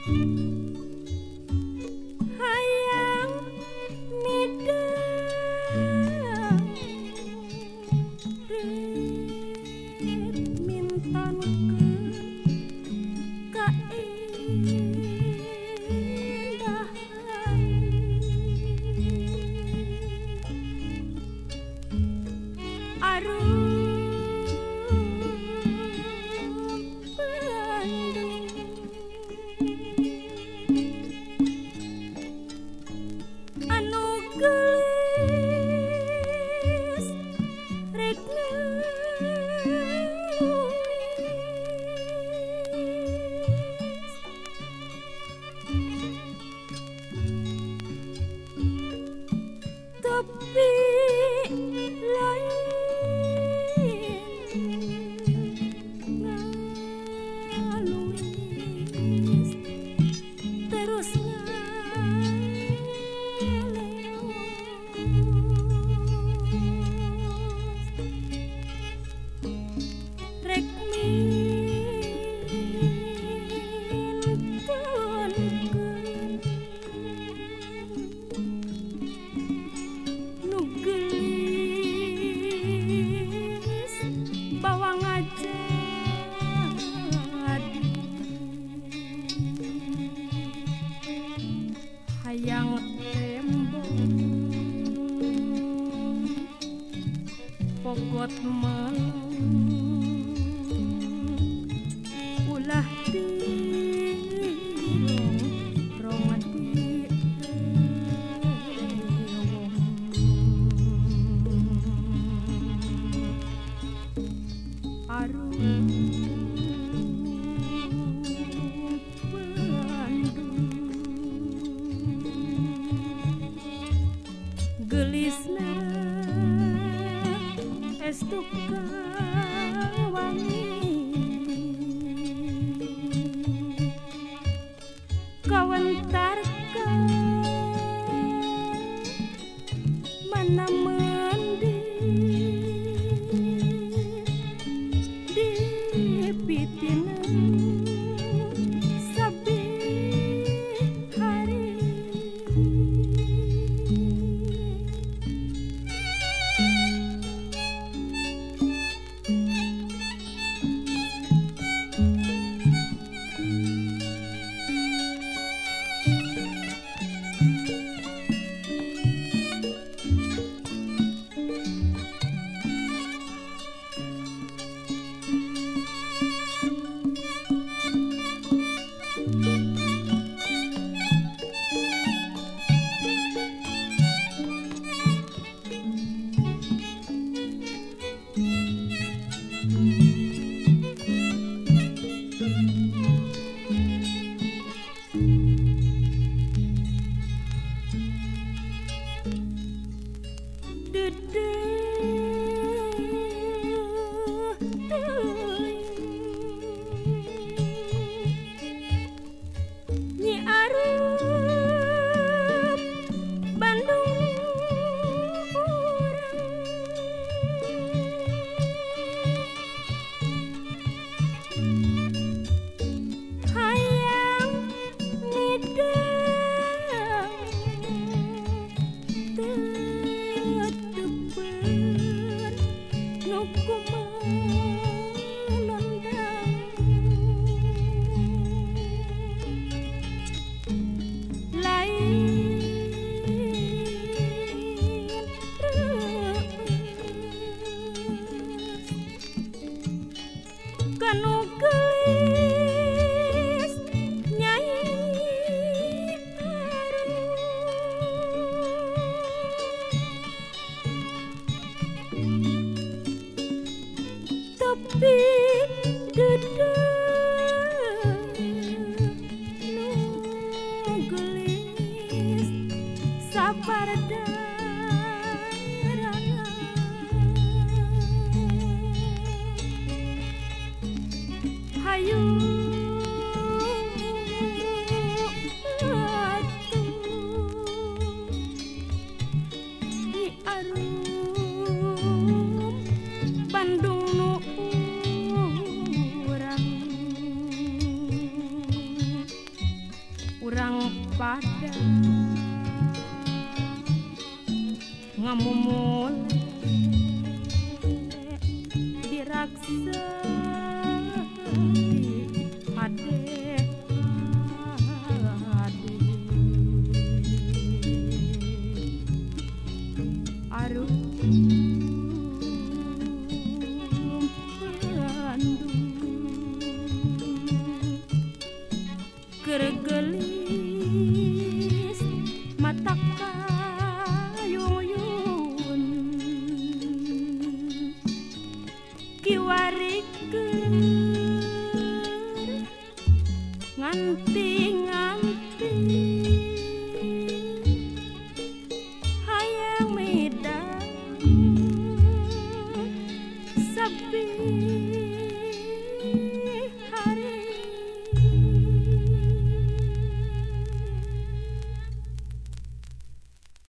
hayang midang rit mintankeun kaindahan arum anu gelis rek tapi lain ngaluis terus rek mintankeun nu gelis bawang aja hayang tembok pogot malam ulah dirong di arum gelisna estuka wangi kawentarkan mana mandi di pitina sabi hari Nyi Arum Bandung urang hayang midang tetepen nu kumalondang lain kanu gelis Nyai Arum tapi dedeng nu gelis sabar hayu Nyi Arum Bandung nu urang sang pada ngamumul diraksa ade arum gergelis mata kayuyun kiwarikeun nganti-nganti hayang medang sepi